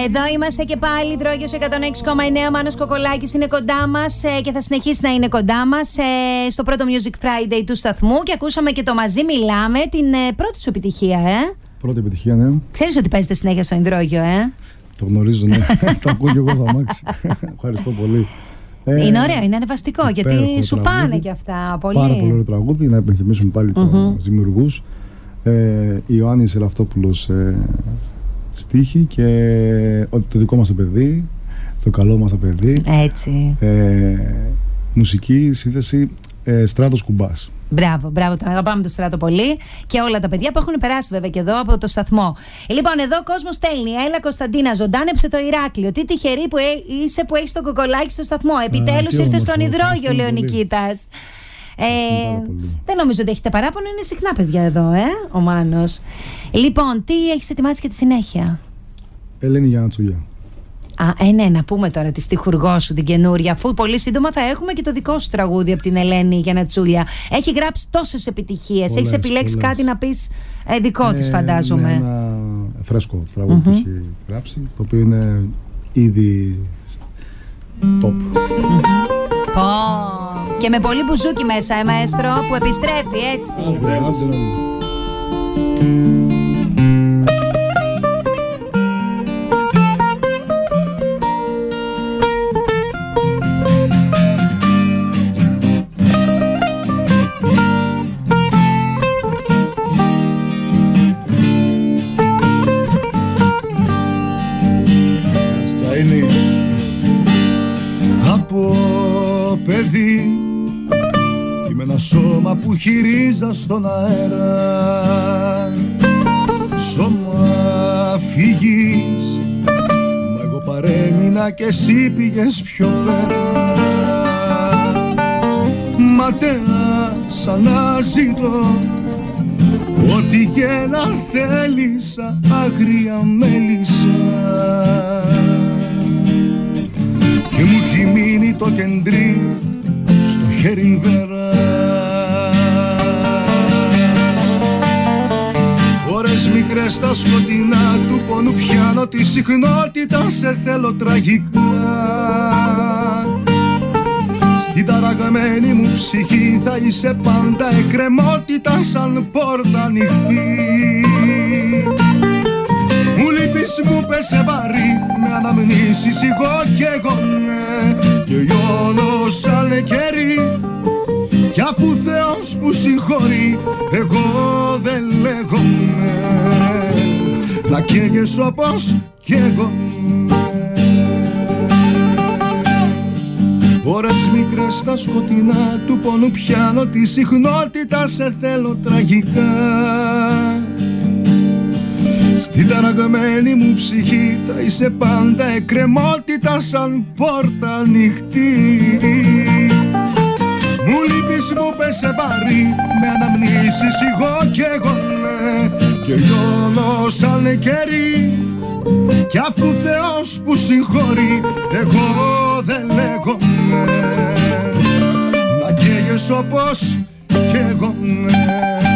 Εδώ είμαστε και πάλι, Τρόγιος 106,9. Μάνος Κοκολάκης είναι κοντά μας και θα συνεχίσει να είναι κοντά μας στο πρώτο Music Friday του σταθμού. Και ακούσαμε και το Μαζί Μιλάμε, την πρώτη σου επιτυχία, Πρώτη επιτυχία, ναι. Ξέρεις ότι παίζετε συνέχεια στο Ινδρόγιο, Το γνωρίζω, ναι. Το ακούω και εγώ στα μάξι. Ευχαριστώ πολύ. Είναι ωραίο, είναι ανεβαστικό, γιατί σου πάνε και αυτά πολύ. Πάρα πολύ ωραίο τραγούδι. Να υπενθυμίσουμε πάλι τους δημιουργούς. Ιωάννης Ελαυτόπουλος στίχη και το δικό μας το παιδί, το καλό μας το παιδί. Έτσι. Μουσική σύνθεση Στράτος Κουμπάς. Μπράβο, μπράβο, τον αγαπάμε τον Στράτο πολύ και όλα τα παιδιά που έχουν περάσει βέβαια και εδώ από το σταθμό. Λοιπόν, εδώ ο κόσμος στέλνει. Έλα Κωνσταντίνα, ζωντάνεψε το Ηράκλειο. Τι τυχερή που είσαι που έχεις τον Κοκολάκη στο σταθμό. Επιτέλους ήρθε στον Ιδρόγειο, λέει ο Νικήτας. Δεν νομίζω ότι έχετε παράπονο, είναι συχνά παιδιά εδώ, ο Μάνος. Λοιπόν, τι έχεις ετοιμάσει για τη συνέχεια? Ελένη Γιαννατσούλια. Ναι, να πούμε τώρα τη στιχουργό σου την καινούρια, αφού πολύ σύντομα θα έχουμε και το δικό σου τραγούδι από την Ελένη Γιαννατσούλια. Έχει γράψει τόσες επιτυχίες, έχεις επιλέξει κάτι να πεις δικό της, φαντάζομαι. Ναι, ένα φρέσκο τραγούδι που έχει γράψει, το οποίο είναι ήδη top. Και με πολύ μπουζούκι μέσα, μαέστρο, που επιστρέφει έτσι. Από παιδί είμαι ένα σώμα που χειρίζα στον αέρα, σώμα φυγής, μα εγώ παρέμεινα και εσύ πήγες πιο πέρα. Ματέα σαν να ζητώ ό,τι και να θέλησα, άγρια μέλισσα. Και μου έχει μείνει το κεντρί στο χέρι βέρα. Ώρες μικρές στα σκοτεινά του πόνου πιάνω τη συχνότητα, σε θέλω τραγικά. Στην ταραγμένη μου ψυχή θα είσαι πάντα εκκρεμότητα, σαν πόρτα ανοιχτή. Μου λείπεις, μου πέσε βαρύ, με αναμνήσεις εγώ κι εγώ, ναι. Και λιώνω σαν κερί, κι αφού Θεός που συγχωρεί, εγώ δεν λέγομαι. Να καίγεσαι όπως κι εγώ, ώρες μικρές στα σκοτεινά του πόνου πιάνω τη συχνότητα, σε θέλω τραγικά. Στην ταραγμένη μου ψυχή θα είσαι πάντα εκκρεμότητα, σαν πόρτα ανοιχτή. Μου λείπεις, μου πέσε βαρύ, με αναμνήσεις εγώ κι εγώ, ναι. Και λιώνω σαν κερί, κι αφού Θεός που συγχωρεί, εγώ δεν λέγομαι. Να καίγεσαι όπως κι εγώ, ναι.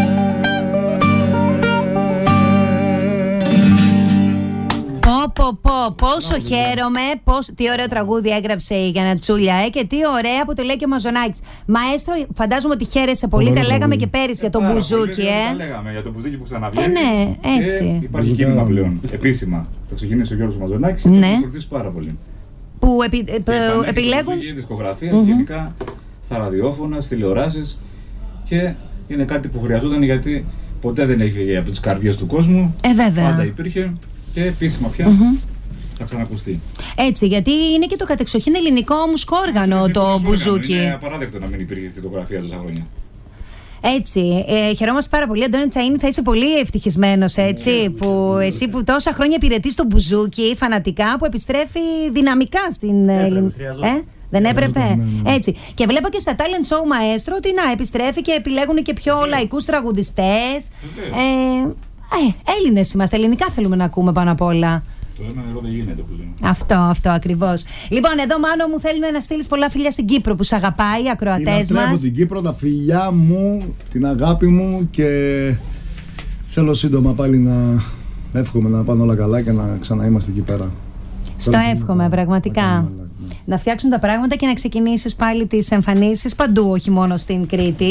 Πόσο χαίρομαι, τι ωραίο τραγούδι έγραψε η Γιαννατσούλια και τι ωραία που το λέει και ο Μαζονάκης. Μαέστρο, φαντάζομαι ότι χαίρεσαι πολύ. Τα λέγαμε και πέρυσι για τον μπουζούκι. Τα λέγαμε για τον μπουζούκι που ξαναβγαίνει. Ναι, έτσι. Και υπάρχει κίνημα πλέον επίσημα. Το ξεκίνησε ο Γιώργος Μαζονάκης και το ακολουθήσει πάρα πολύ. Που επιλέγουν. Η δισκογραφία γενικά στα ραδιόφωνα, στις τηλεοράσεις, και είναι κάτι που χρειαζόταν, γιατί ποτέ δεν έχει από τις καρδιές του κόσμου. Βέβαια. Πάντα υπήρχε. Και επίσημα πια θα ξανακουστεί. Έτσι, γιατί είναι και το κατεξοχήν ελληνικό μουσικό όργανο το μπουζούκι. Είναι απαράδεκτο να μην υπήρχε στη δικογραφία τόσα χρόνια. Έτσι, χαιρόμαστε πάρα πολύ. Αντώνη Τσαΐνη, θα είσαι πολύ ευτυχισμένος, έτσι, που εσύ που τόσα χρόνια υπηρετείς το μπουζούκι φανατικά, που επιστρέφει δυναμικά στην ελληνική. Δεν έπρεπε. Έτσι. Και βλέπω και στα talent show, μαέστρο, ότι να επιστρέφει και επιλέγουν και πιο λαϊκούς τραγουδιστές. Έλληνες είμαστε, ελληνικά θέλουμε να ακούμε πάνω απ' όλα. Το ένα νερό δεν γίνεται που λέμε. Αυτό ακριβώς. Λοιπόν, εδώ Μάνο μου θέλουν να στείλεις πολλά φιλιά στην Κύπρο που σ' αγαπάει, οι ακροατές μας. Την Κύπρο, τα φιλιά μου, την αγάπη μου, και θέλω σύντομα πάλι να εύχομαι να πάνε όλα καλά και να ξαναείμαστε εκεί πέρα. Στο εύχομαι πραγματικά. Να φτιάξουν τα πράγματα και να ξεκινήσεις πάλι τις εμφανίσεις παντού, όχι μόνο στην Κρήτη.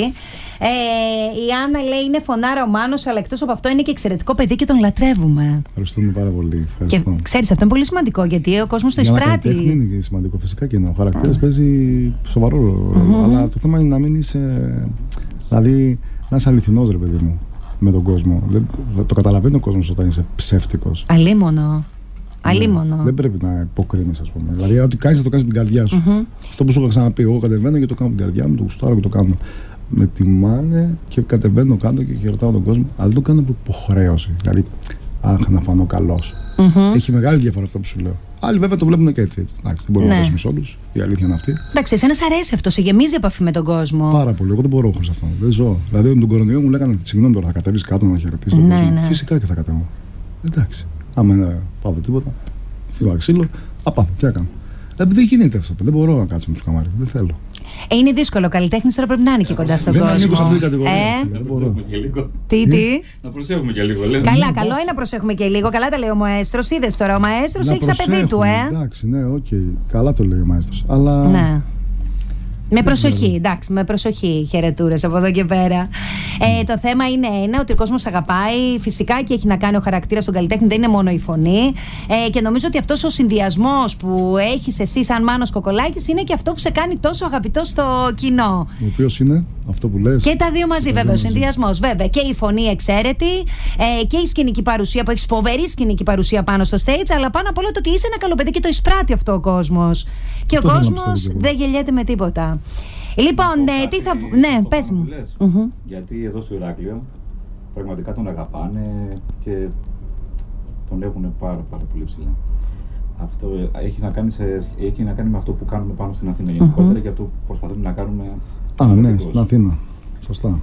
Η Άννα λέει είναι φωνάρα ο Μάνος, αλλά εκτός από αυτό είναι και εξαιρετικό παιδί και τον λατρεύουμε. Ευχαριστούμε πάρα πολύ. Και ξέρεις, αυτό είναι πολύ σημαντικό γιατί ο κόσμος το εισπράττει. Είναι και σημαντικό, φυσικά και είναι. Ο χαρακτήρας παίζει σοβαρό ρόλο. Αλλά το θέμα είναι να μην είσαι. Δηλαδή, να είσαι αληθινός, ρε παιδί μου, με τον κόσμο. Το καταλαβαίνει ο κόσμος όταν είσαι ψεύτικος. Αλίμονο. Αλίμονο. Δεν πρέπει να υποκρίνεις, ας πούμε. Δηλαδή, ό,τι κάνεις θα το κάνεις με την καρδιά σου. Αυτό που σου είχα ξαναπεί, εγώ κατεβαίνω και το κάνω με την καρδιά μου, το γουστάρω και το κάνω. Με τιμάνε και κατεβαίνω κάτω και χαιρετάω τον κόσμο. Αλλά δεν το κάνω από υποχρέωση. Δηλαδή, αχ, να φανώ καλός. Έχει μεγάλη διαφορά αυτό που σου λέω. Άλλοι βέβαια το βλέπουν και έτσι. Εντάξει, δεν μπορούμε να δώσουμε σε όλους. Η αλήθεια είναι αυτή. Εντάξει, εσένα σ' αρέσει αυτό, σε γεμίζει επαφή με τον κόσμο. Πάρα πολύ. Εγώ δεν μπορώ χωρίς αυτό. Δεν ζω. Δηλαδή, με τον κορονοϊό μου λέγανε, συγγνώμη τώρα, θα κατέβεις κάτω να χαιρετήσεις τον κόσμο. Ναι. Φυσικά και θα κατέβω. Εντάξει. Άμα δεν πάθω τίποτα, φύγω ξύλο, θα πάθω. Τι έκανα. Δεν γίνεται αυτό. Δεν μπορώ να κάτσω με τους καμάρι. Δεν θέλω. Είναι δύσκολο. Ο καλλιτέχνης τώρα πρέπει να είναι και κοντά στον κόσμο. Δεν ανήκω σε αυτή την κατηγορία. Να προσέχουμε και λίγο. Τι. Να προσέχουμε και λίγο. Καλά, καλό είναι να προσέχουμε και λίγο. Καλά τα λέει ο Μαέστρος. Είδες τώρα, ο Μαέστρος έχει τα παιδί του, Εντάξει, ναι, οκ. Καλά το λέει ο Μαέστρος. Αλλά. Ναι. Με προσοχή, εντάξει, με προσοχή χαιρετούρες από εδώ και πέρα. Το θέμα είναι ότι ο κόσμος αγαπάει φυσικά και έχει να κάνει ο χαρακτήρας στον καλλιτέχνη, δεν είναι μόνο η φωνή. Και νομίζω ότι αυτός ο συνδυασμός που έχεις εσύ σαν Μάνος Κοκολάκης είναι και αυτό που σε κάνει τόσο αγαπητό στο κοινό. Ο οποίος είναι αυτό που λες. Και τα δύο μαζί, βέβαια. Ο συνδυασμός, βέβαια. Και η φωνή εξαίρετη και η σκηνική παρουσία που έχεις φοβερή σκηνική παρουσία πάνω στο stage, αλλά πάνω απ' όλα το ότι είσαι ένα καλό παιδί και το εισπράττει αυτό ο κόσμος. Και ο κόσμος δεν γελιέται με τίποτα. Λοιπόν, τι θα. Ναι, πες μου. Γιατί εδώ στο Ηράκλειο πραγματικά τον αγαπάνε και τον έχουν πάρα πολύ ψηλά. Αυτό έχει να κάνει με αυτό που κάνουμε πάνω στην Αθήνα γενικότερα και αυτό που προσπαθούμε να κάνουμε. Ναι, στην Αθήνα. Σωστά.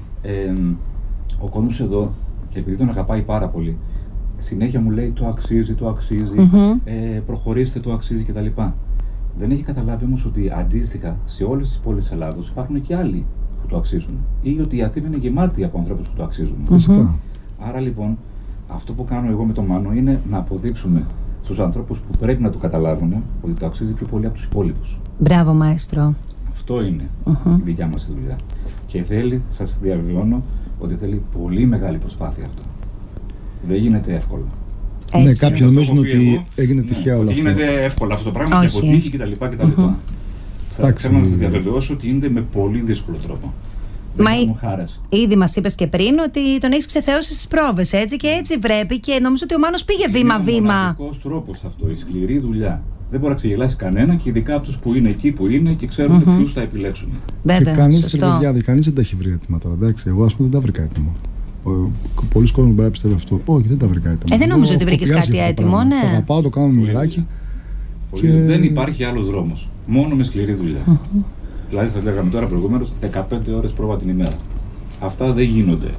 Ο κόσμος εδώ, επειδή τον αγαπάει πάρα πολύ, συνέχεια μου λέει το αξίζει, προχωρήστε, το αξίζει κτλ. Δεν έχει καταλάβει όμως ότι αντίστοιχα σε όλες τις πόλεις της Ελλάδος υπάρχουν και άλλοι που το αξίζουν. Ή ότι η Αθήνα είναι γεμάτη από ανθρώπους που το αξίζουν. Φυσικά. Άρα λοιπόν, αυτό που κάνω εγώ με τον Μάνο είναι να αποδείξουμε στους ανθρώπους που πρέπει να το καταλάβουν ότι το αξίζει πιο πολύ από τους υπόλοιπους. Μπράβο, Μαέστρο. Αυτό είναι η δικιά μας δουλειά. Και θέλει, σας διαβεβαιώνω, ότι θέλει πολύ μεγάλη προσπάθεια αυτό. Δεν γίνεται εύκολο. Ναι, κάποιοι νομίζουν ότι έγινε τυχαία όλα αυτά. Γίνεται εύκολα αυτό το πράγμα και αποτύχει κτλ. Θέλω να σας διαβεβαιώσω ότι είναι με πολύ δύσκολο τρόπο. Μα ήδη μας είπες και πριν ότι τον έχεις ξεθεώσει στις πρόβες, έτσι και έτσι πρέπει και νομίζω ότι ο Μάνος πήγε βήμα-βήμα. Είναι ο μοναδικός τρόπος αυτό, η σκληρή δουλειά. Δεν μπορεί να ξεγελάσει κανένα και ειδικά αυτούς που είναι εκεί που είναι και ξέρουν ποιους θα επιλέξουν. Βέβαια, και κανείς δεν τα έχει βρει έτοιμα τώρα. Εντάξει, εγώ ας πούμε δεν τα βρήκα έτοιμα. Πολλοί κόσμοι μπορεί να πιστεύει αυτό. Όχι, δεν τα βρήκα έτοιμα. Δεν νομίζω ότι βρήκες κάτι έτοιμο, ναι. Θα πάω, το κάνω με μοιράκι. Και... Δεν υπάρχει άλλος δρόμος. Μόνο με σκληρή δουλειά. Δηλαδή, θα λέγαμε τώρα προηγουμένως 15 ώρες πρόβα την ημέρα. Αυτά δεν γίνονται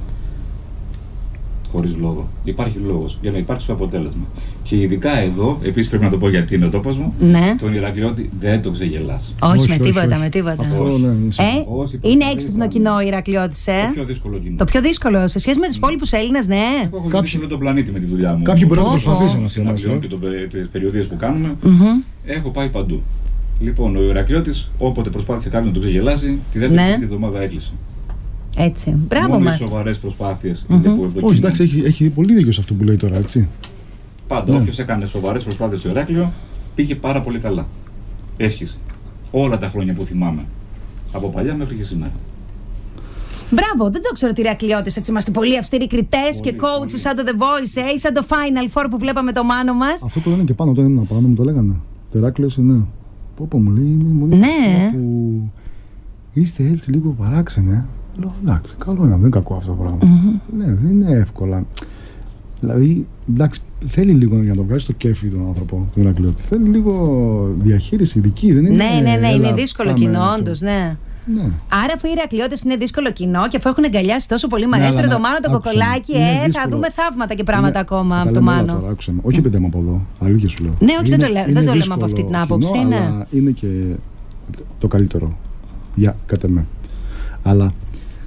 χωρίς λόγο. Υπάρχει λόγος για να υπάρξει το αποτέλεσμα. Και ειδικά εδώ, επίσης πρέπει να το πω γιατί είναι ο τόπος μου, τον Ηρακλειώτη δεν το ξεγελάς. Όχι, με τίποτα, με τίποτα. Αυτό, ναι, είναι έξυπνο κοινό ο Ηρακλειώτης, Το πιο δύσκολο κοινό. Το πιο δύσκολο σε σχέση με τους υπόλοιπους Έλληνες, ναι. Έχω γυρίσει όλο τον πλανήτη με τη δουλειά μου. Κάποιοι μπορεί να προσπαθήσουν να συναντήσουν. Και τις περιοδίες που κάνουμε, έχω πάει παντού. Λοιπόν, ο Ηρακλειώτης, όποτε προσπάθησε κάποιος να τον ξεγελάσει, τη δεύτερη εβδομάδα έκλεισε. Έτσι. Μπράβο μας. Μόνο οι σοβαρές προσπάθειες είναι που ευδοκιμούν. Όχι, εντάξει, έχει πολύ δίκιο σε αυτό που λέει τώρα, έτσι. Πάντα, όποιος έκανε σοβαρές προσπάθειες στο Ηράκλειο, πήγε πάρα πολύ καλά. Έσχισε. Όλα τα χρόνια που θυμάμαι. Από παλιά μέχρι και σήμερα. Μπράβο, δεν το ξέρω ότι οι Ηρακλειώτες έτσι είμαστε πολύ αυστηροί κριτές και coaches σαν το The Voice, σαν το Final Four που βλέπαμε το Μάνο μας. Αυτό το λένε και πάνω, όταν ήμουν πάνω μου το λέγανε. Το Ηράκλειος είναι. Πω μου λέει, είναι μόνο που είστε έτσι λίγο παράξενοι. Λέω, εντάξει, καλό είναι, δεν είναι κακό αυτό το πράγμα. Ναι, δεν είναι εύκολα. Δηλαδή, εντάξει, θέλει λίγο για να το βγάλει στο κέφι τον άνθρωπο, τον Ηρακλειώτη. Θέλει λίγο διαχείριση ειδική, δεν είναι. Ναι, είναι δύσκολο κοινό, όντως, ναι. Άρα, αφού οι Ηρακλειώτες είναι δύσκολο κοινό και αφού έχουν αγκαλιάσει τόσο πολύ Μαέστρο, το Μάνο, το Κοκολάκι, θα δούμε θαύματα και πράγματα ακόμα από το Μάνο. Τώρα, όχι επειδή είμαι από εδώ, αλήθεια σου λέω. Ναι, όχι, δεν το λέμε από αυτή την άποψη. Αλλά είναι και το καλύτερο, κατά με. Αλλά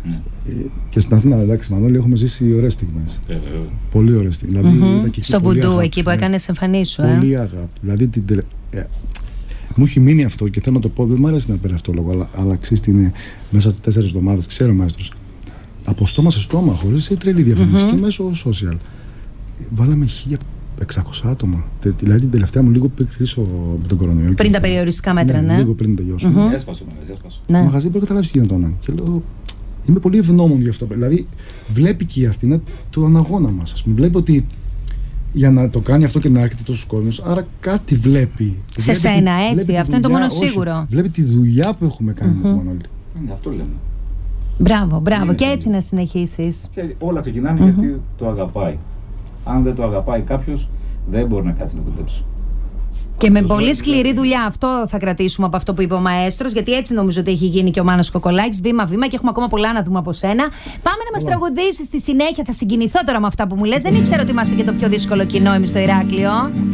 Και στην Αθήνα, εντάξει, Μανώλη, έχουμε ζήσει ωραίες στιγμές. Πολύ ωραίες στιγμές. Δηλαδή, στο Βουντού, εκεί που έκανες εμφανίσεις σου. Πολύ αγάπη. Δηλαδή, μου έχει μείνει αυτό και θέλω να το πω. Δεν μου αρέσει να παίρνει αυτό λόγο, αλλά ξέρεις τι είναι μέσα στις 4 εβδομάδες. Ξέρω, μαέστρος. Από στόμα σε στόμα, χωρίς τρελή διαφήμιση και μέσω social. Βάλαμε 1.600 άτομα. Δηλαδή την τελευταία μου λίγο πριν κλείσω με τον κορονοϊό. Πριν τα περιοριστικά μέτρα, ναι. Λίγο πριν τελειώσουμε. Έσπασε το μαγαζί, πρέπει να καταλάβει τι γινόταν. Και λέω, είμαι πολύ ευγνώμων γι' αυτό. Δηλαδή, βλέπει και η Αθήνα τον αγώνα μας. Βλέπει ότι για να το κάνει αυτό και να έρχεται τόσο κόσμος, άρα κάτι βλέπει. Σε σένα, έτσι. Αυτό είναι το μόνο σίγουρο. Βλέπει τη δουλειά που έχουμε κάνει με τον Μανώλη. Αυτό λέμε. Μπράβο. Και έτσι να συνεχίσεις. Και όλα ξεκινάνε γιατί το αγαπάει. Αν δεν το αγαπάει κάποιος, δεν μπορεί να κάτσει να δουλέψει. Και με πολύ σκληρή δουλειά, αυτό θα κρατήσουμε από αυτό που είπε ο μαέστρος, γιατί έτσι νομίζω ότι έχει γίνει και ο Μάνος Κοκολάκης, βήμα-βήμα, και έχουμε ακόμα πολλά να δούμε από σένα. Πάμε να μας τραγουδήσεις στη συνέχεια. Θα συγκινηθώ τώρα με αυτά που μου λες. Δεν ήξερα ότι είμαστε και το πιο δύσκολο κοινό εμείς στο Ηράκλειο.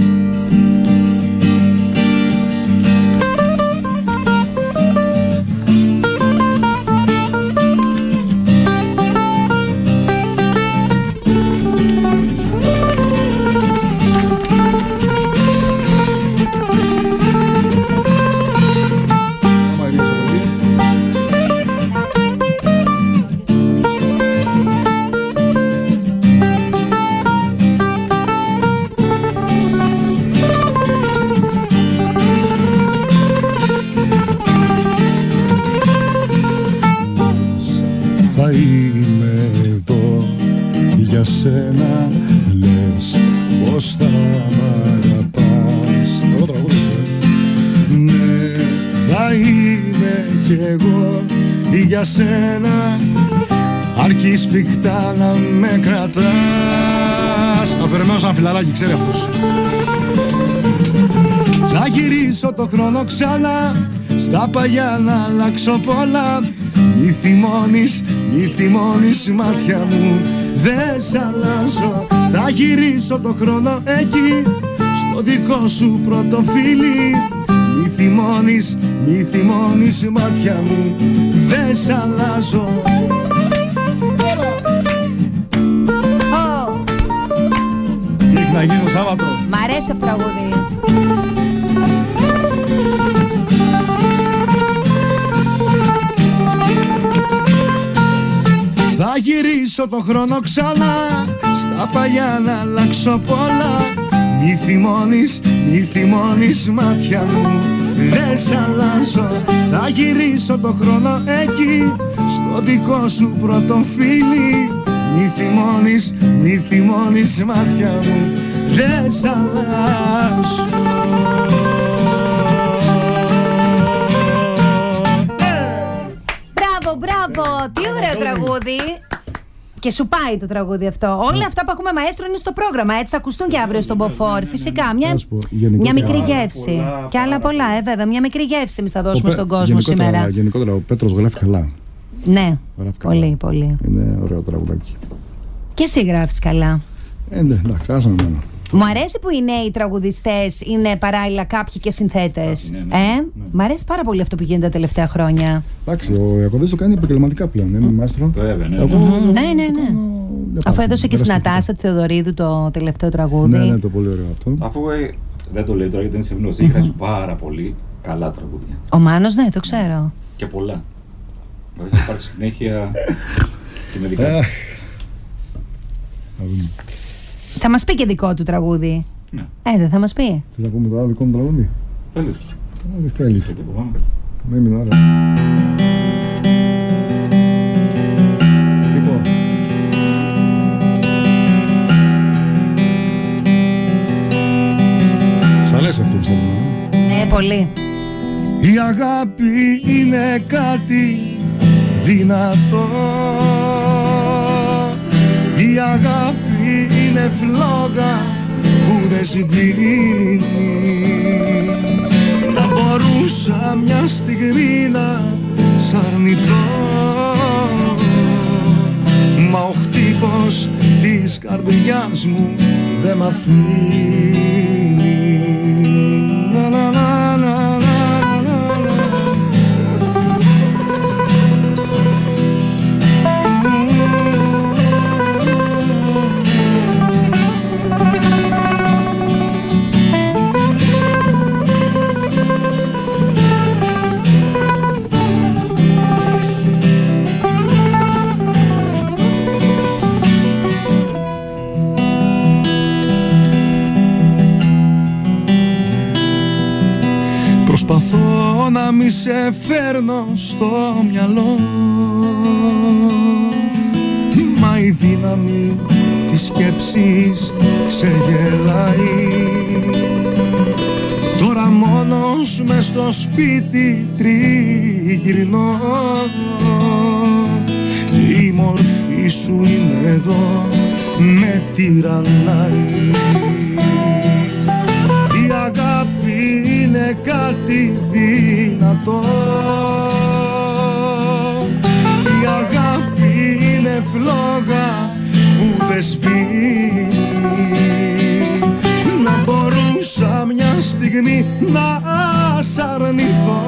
Σένα λες πως θα μ' αγαπάς. Ναι, θα είμαι κι εγώ για σένα, αρκεί σφιχτά να με κρατάς. Αφαιρεμένος σαν φιλαράκι, ξέρει αυτός. Θα γυρίσω το χρόνο ξανά, στα παλιά να αλλάξω πολλά. Μη θυμώνεις μάτια μου, δεν σ' αλλάζω. Θα γυρίσω το χρόνο εκεί, στο δικό σου πρώτο φίλι. Μη θυμώνεις μάτια μου, δεν σ' αλλάζω. Τι έχει να γίνει το Σάββατο? Μ' αρέσει αυτό το τραγούδι. Θα γυρίσω το χρόνο ξανά, στα παλιά να αλλάξω πολλά. Μη θυμώνεις μάτια μου, δεν σ' αλλάζω. Θα γυρίσω το χρόνο εκεί, στο δικό σου πρώτο φίλι. Μη θυμώνεις μάτια μου, δεν σ' αλλάζω. Μπράβο, τι ωραίο τραγούδι. Και σου πάει το τραγούδι αυτό. Όλα αυτά που ακούμε μαέστρο είναι στο πρόγραμμα. Έτσι θα ακουστούν και αύριο στον Μποφόρ. Φυσικά. Μια μικρή γεύση. Και άλλα πολλά, βέβαια. Μια μικρή γεύση εμείς θα δώσουμε στον κόσμο σήμερα. Γενικότερα ο Πέτρος γράφει καλά. Ναι, πολύ. Είναι ωραίο τραγουδάκι. Και εσύ γράφεις καλά. Ναι, εντάξει, άσε με εμένα. Μου αρέσει που οι νέοι τραγουδιστές είναι παράλληλα κάποιοι και συνθέτες. Μ' αρέσει πάρα πολύ αυτό που γίνεται τα τελευταία χρόνια. Εντάξει, ο Ιακωβής το κάνει επαγγελματικά πλέον, είναι μάστρο. Ναι. Αφού έδωσε και στην Νατάσα τη Θεοδωρίδου το τελευταίο τραγούδι. Ναι, το πολύ ωραίο αυτό. Αφού δεν το λέει τώρα γιατί είναι σεμνός, έχει γράψει πάρα πολύ καλά τραγούδια. Ο Μάνος, ναι, το ξέρω. Και πολλά. Δηλαδή θα υπάρξει συνέχεια και με δικά. Θα μας πει και δικό του τραγούδι. Ναι. Δεν θα μας πει. Θες να πούμε τώρα δικό μου τραγούδι? Θέλεις? Δεν θέλεις. Δεν είναι ώρα. Λοιπόν. Σ' αρέσει αυτό που στέλνω? Ναι, πολύ. Η αγάπη είναι κάτι δυνατό. Η αγάπη είναι φλόγα που δεν σβήνει. Να μπορούσα μια στιγμή να σ' αρνηθώ, μα ο χτύπος της καρδιάς μου δεν μ' αφήνει. Προσπαθώ να μη σε φέρνω στο μυαλό, μα η δύναμη της σκέψης ξεγελάει. Τώρα μόνος μες στο σπίτι τριγυρνώ, η μορφή σου είναι εδώ, με τυραννάει. Η αγάπη είναι κάτι δυνατό, η αγάπη είναι φλόγα που δεν σβήνει. Να μπορούσα μια στιγμή να σ' αρνηθώ,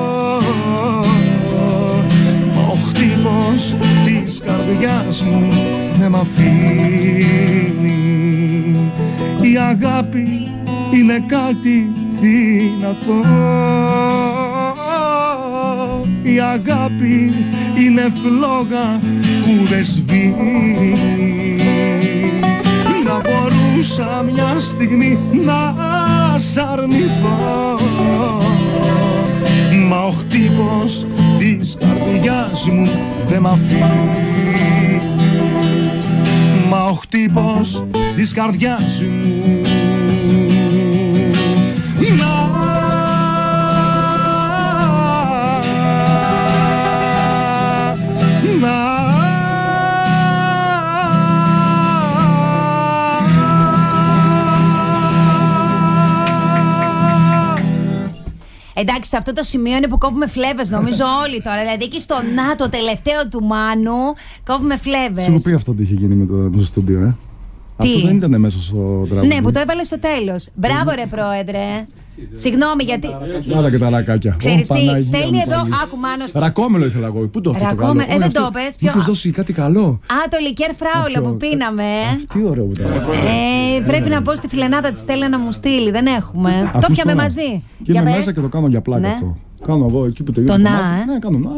μα ο χτύπος της καρδιάς μου δεν μ' αφήνει. Η αγάπη είναι κάτι δυνατό, η αγάπη είναι φλόγα που δεν σβήνει. Να μπορούσα μια στιγμή να σ' αρνηθώ, μα ο χτύπος της καρδιάς μου δεν μ' αφήνει. Μα ο χτύπος της καρδιάς μου Εντάξει, σε αυτό το σημείο είναι που κόβουμε φλέβες, νομίζω όλοι τώρα. Δηλαδή εκεί στο να το τελευταίο του Μάνου κόβουμε φλέβες. Σου έχω πει αυτό ότι είχε γίνει με το στούντιο, Αυτό δεν ήταν μέσα στο τραγούδι. Ναι, που το έβαλε στο τέλος. Μπράβο, ρε πρόεδρε. Συγγνώμη, γιατί. Άρα και τα ρακάκια. Ξέρεις τι, στέλνει εδώ. Άκου, Μάνος. Ρακόμελο ήθελα εγώ. Πού το αυτό το καλό. Δεν το πες. Μήπως δώσει κάτι καλό. Α, το λικέρ φράουλα που πίναμε. Τι ωραίο που ήταν. Πρέπει να πω στη φιλενάδα της Στέλλα να μου στείλει. Δεν έχουμε. Το πιάμε μαζί. Και είμαι μέσα και το κάνω για πλάκα αυτό. Κάνω εγώ εκεί που τελειώνω. Ναι, κάνω.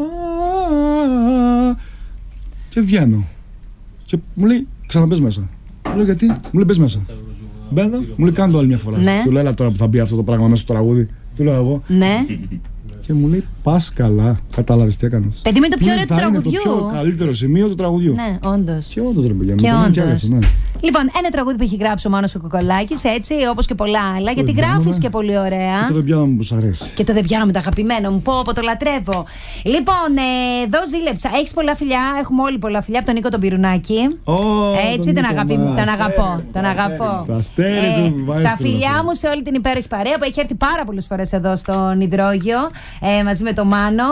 Και βγαίνω. Και μου λέει, ξαναμπες μέσα. Μου λέει, γιατί, μου λέει, μπες μέσα. Μπαίνω, μου λέει, κάνε το άλλη μια φορά. Ναι. Του λέω, έλα τώρα που θα μπει αυτό το πράγμα μέσα στο τραγούδι. Του λέω εγώ. Ναι. Και μου λέει, πας καλά. Κατάλαβες τι έκανες. Παιδί με το πιο ωραίο του τραγουδιού. Είναι το πιο καλύτερο σημείο του τραγουδιού. Ναι, όντως. Και όντως, ρε παιδιά, ναι. Λοιπόν, ένα τραγούδι που έχει γράψει ο Μάνος ο Κοκολάκης, έτσι, όπως και πολλά άλλα, γιατί γράφεις και πολύ ωραία. Και το δεν πιάνω που σ' αρέσει. Και το δεν πιάνω με το αγαπημένο μου. Πω, το λατρεύω. Λοιπόν, εδώ ζήλεψα. Έχεις πολλά φιλιά, έχουμε όλοι πολλά φιλιά από τον Νίκο τον Πυρουνάκη. Έτσι, τον αγαπώ. Τον αγαπώ. Τα φιλιά μου σε όλη την υπέροχη παρέα που έχει έρθει πάρα πολλές φορές εδώ στον Υδρόγειο μαζί με τον Μάνο.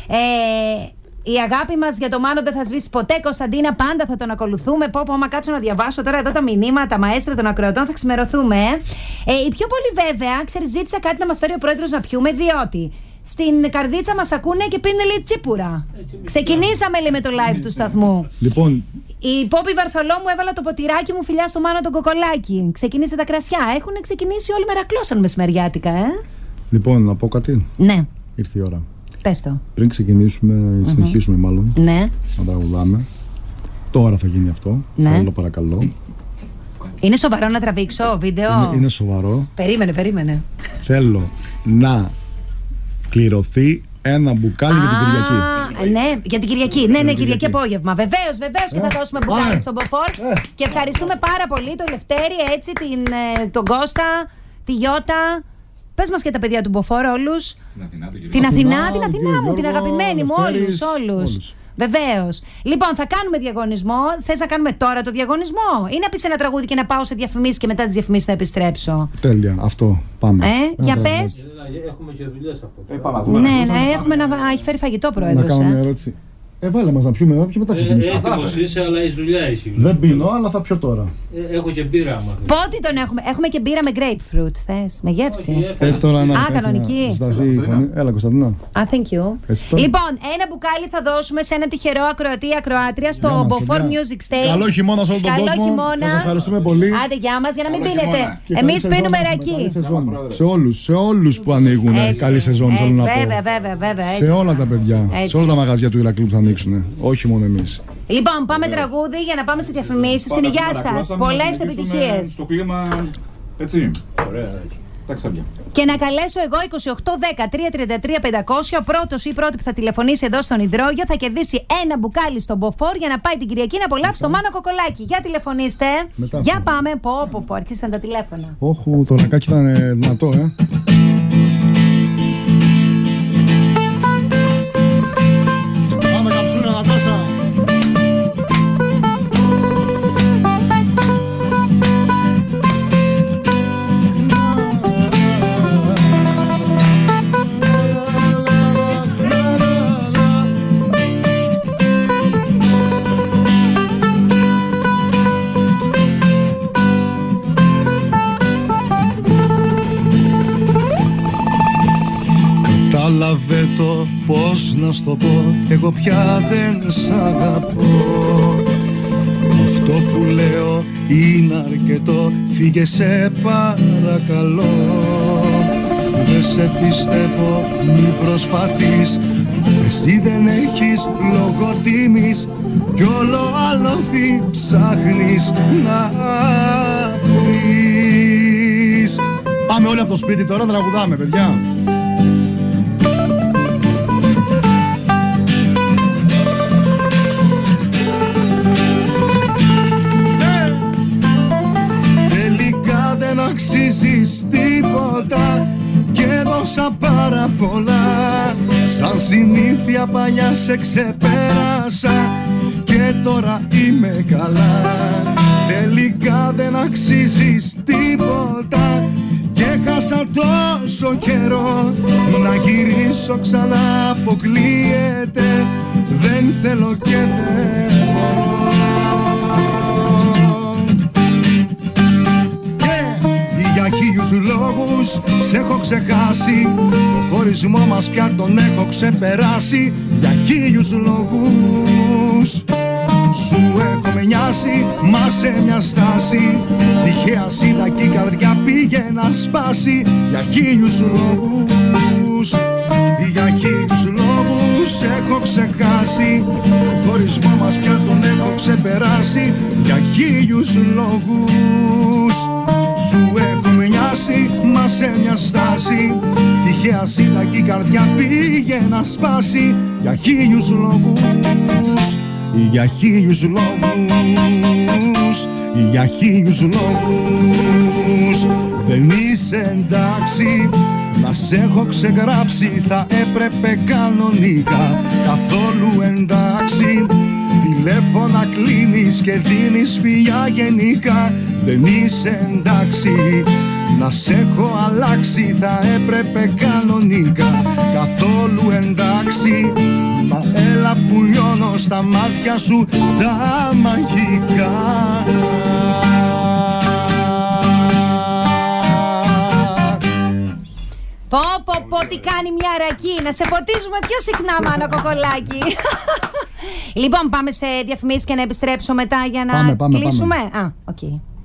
Η αγάπη μας για το Μάνο δεν θα σβήσει ποτέ, Κωνσταντίνα, πάντα θα τον ακολουθούμε. Πω, άμα κάτσω να διαβάσω τώρα εδώ τα μηνύματα, μαέστρο των ακροατών, θα ξημερωθούμε. Η πιο πολύ βέβαια, ξέρεις, ζήτησα κάτι να μας φέρει ο πρόεδρος να πιούμε, διότι στην καρδίτσα μας ακούνε και πίνουν λέει τσίπουρα. Ξεκινήσαμε λέει με το live του σταθμού. Λοιπόν. Η Πόπη Βαρθολόμου έβαλα το ποτηράκι μου φιλιά στο Μάνο τον Κοκολάκη. Ξεκίνησε τα κρασιά. Έχουν ξεκινήσει όλοι μερακλώσαν μεσημεριάτικα, Λοιπόν, να πω κάτι. Ναι. Ήρθε η ώρα. Πες το. Πριν ξεκινήσουμε, συνεχίσουμε μάλλον. Ναι. Να τραγουδάμε. Τώρα θα γίνει αυτό. Ναι. Θέλω παρακαλώ. Είναι σοβαρό να τραβήξω βίντεο. Είναι σοβαρό. Περίμενε. Θέλω να κληρωθεί ένα μπουκάλι για την Κυριακή. Ναι, για την Κυριακή. Ναι, Κυριακή απόγευμα. Βεβαίως και θα δώσουμε μπουκάλι στον Μποφόρ. Και ευχαριστούμε πάρα πολύ τον Λευτέρη, έτσι, τον Κώστα, τη Γιώτα. Πες μας και τα παιδιά του Μποφόρ όλους. Την Αθηνά μου, την αγαπημένη μου, όλους. Βεβαίως. Λοιπόν, θα κάνουμε διαγωνισμό. Θες να κάνουμε τώρα το διαγωνισμό ή να πεις ένα τραγούδι και να πάω σε διαφημίσεις και μετά τις διαφημίσεις να επιστρέψω? Τέλεια, αυτό. Πάμε. Για πες. Έχουμε και δουλειές αυτό. Ναι, έχουμε έχει φέρει φαγητό πρόεδρος. Να κάνω μια ερώτηση. Βάλε μας να πιούμε και μετά ξεκινήσουμε. Έτοιμος είσαι, αλλά η δουλειά έχει. Δεν πίνω, αλλά θα πιω τώρα. Έχω και μπύρα, άμα. Πότε τον έχουμε? Έχουμε και μπύρα με grapefruit. Θες, με γεύση. Τώρα να κανονική. Σταθεί η φωνή. Έλα, Κωνσταντίνα. Thank you. Λοιπόν, ένα μπουκάλι θα δώσουμε σε ένα τυχερό ακροατή ακροάτρια στο Beaufort Music Stage. Καλό χειμώνα σε όλο τον κόσμο. Σας ευχαριστούμε πολύ. Άντε, γεια μας, για να μην πίνετε. Εμείς πίνουμε ρακί. Σε όλους που ανοίγουν. Καλή σεζόν, θέλω να πω. Βέβαια. Σε όλα τα παιδιά. Σε όλα τα μαγαζιά του Ηρακλείου που θα ανοίξουν. Όχι μόνο εμείς. Λοιπόν, πάμε τραγούδι για να πάμε σε διαφημίσεις. Στην υγεία σας. Πολλές επιτυχίες. Στο κλίμα, έτσι. Ωραία. Τα ξαδιά. Και να καλέσω εγώ 2810-333-500. Ο πρώτος ή η πρώτη που θα τηλεφωνήσει εδώ στον Υδρόγειο θα κερδίσει ένα μπουκάλι στον μποφόρ για να πάει την Κυριακή να απολαύσει το Μάνο Κοκολάκη. Για τηλεφωνήστε. Για πάμε. Πω, αρχίσαν τα τηλέφωνα. Όχου, το ρακάκι ήταν δυνατό, Πάμε καψούρα, Νατάσα. Κατάλαβε το πώς να στο πω, εγώ πια δεν σ' αγαπώ. Αυτό που λέω είναι αρκετό, φύγε σε παρακαλώ. Δεν σε πιστεύω, μη προσπαθείς, εσύ δεν έχεις λόγο τίμης κι όλο άλοθη ψάχνεις να βρεις. Πάμε όλοι από το σπίτι τώρα, τραγουδάμε παιδιά. Αξίζεις τίποτα και έδωσα πάρα πολλά. Σαν συνήθεια παλιά σε ξεπέρασα και τώρα είμαι καλά. Τελικά δεν αξίζεις τίποτα και χάσα τόσο καιρό. Να γυρίσω ξανά αποκλείεται, δεν θέλω και δεν μπορώ. Χίλιους λόγους σε έχω ξεχάσει, το χωρισμό μας πια τον έχω ξεπεράσει. Για χίλιους λόγους σου έχω με νοιάσει, μα σε μια στάση τυχαία σίδα κι η καρδιά πήγε να σπάσει. Για χίλιους λόγους, για χίλιους λόγους έχω ξεχάσει, το χωρισμό μας πια τον έχω ξεπεράσει. Για χίλιους λόγους σου έχω με νοιάσει, μα σε μια στάση τυχαία σίδα κι η καρδιά πήγε να σπάσει. Για χίλιους λόγους, για χίλιους λόγους, για χίλιους λόγους. Δεν είσαι εντάξει, να σε έχω ξεγράψει, θα έπρεπε κανονικά. Καθόλου εντάξει, τηλέφωνα κλείνεις και δίνεις φιλιά γενικά. Δεν είσαι εντάξει, να σε έχω αλλάξει, θα έπρεπε κανονικά. Καθόλου εντάξει, μα έλα που λιώνω στα μάτια σου τα μαγικά. Πω, τι κάνει μια ρακή. Να σε ποτίζουμε πιο συχνά, Μάνο Κοκολάκη. Λοιπόν, πάμε σε διαφημίσεις και να επιστρέψω μετά για να κλείσουμε. Πάμε. Okay.